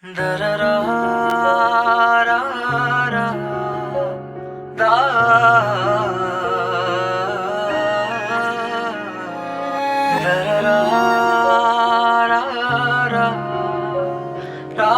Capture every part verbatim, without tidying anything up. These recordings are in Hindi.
दररा रा रा दा दररा रा रा रा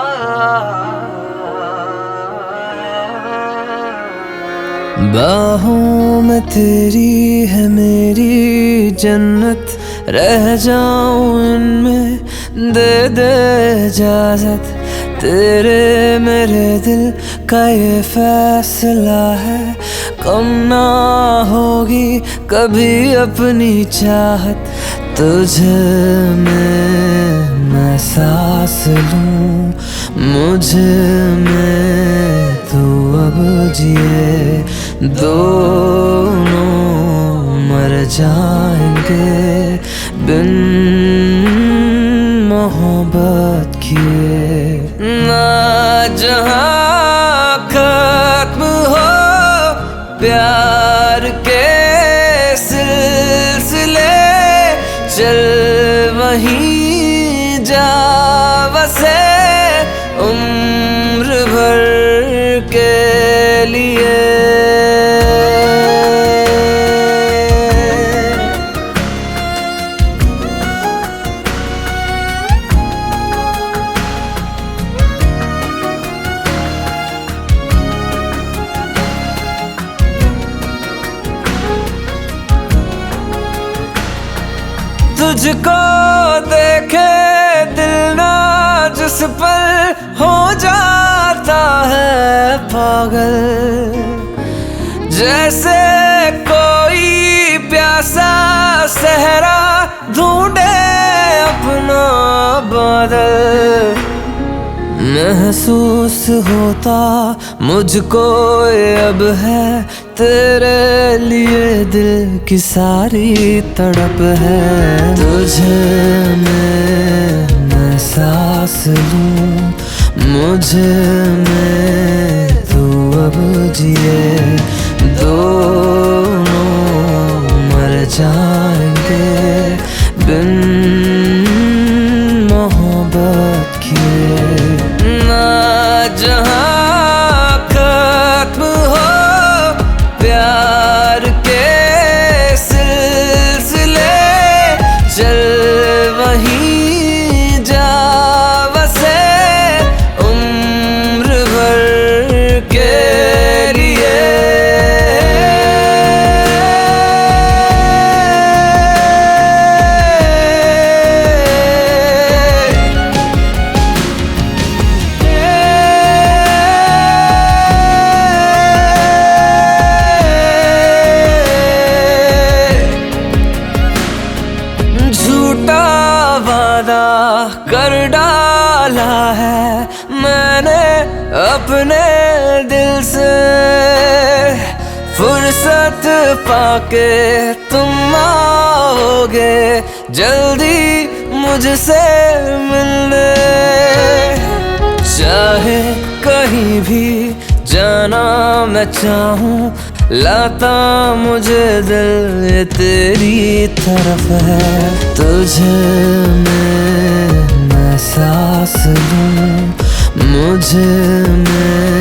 बाहों में तेरी है मेरी जन्नत, रह जाऊं इनमें दे दे इजाजत। तेरे मेरे दिल का ये फैसला है, कम ना होगी कभी अपनी चाहत। तुझे में मैं सांस लूं, मुझे में तू अब जिए, दोनों मर जाएंगे बिन मोहब्बत किए। ना जहां खत्म हो प्यार के सिलसिले, चल वहीं जा बसे उम्र भर के लिए। तुझको देखे दिल ना जिस पर हो जाता है पागल, जैसे कोई प्यासा सहरा ढूंढे अपना बादल। महसूस होता मुझको ये अब है, तेरे लिए दिल की सारी तड़प है। तुझे में मैं सांस लूं, मुझे में तू अब जिए, दोनों मर जाएंगे बिन मोहब्बत किए। ना जहां खत्म हो प्यार के सिलसिले, चल वहीं जा बसे उम्र भर के लिए। झूठा वादा कर डाला है मैंने अपने दिल से, फुर्सत पाके तुम आओगे जल्दी मुझसे मिलने। चाहे कहीं भी जाना मैं चाहूं, लाता मुझे दिल ये तेरी तरफ है। तुझे में मैं सांस लूं, मुझे में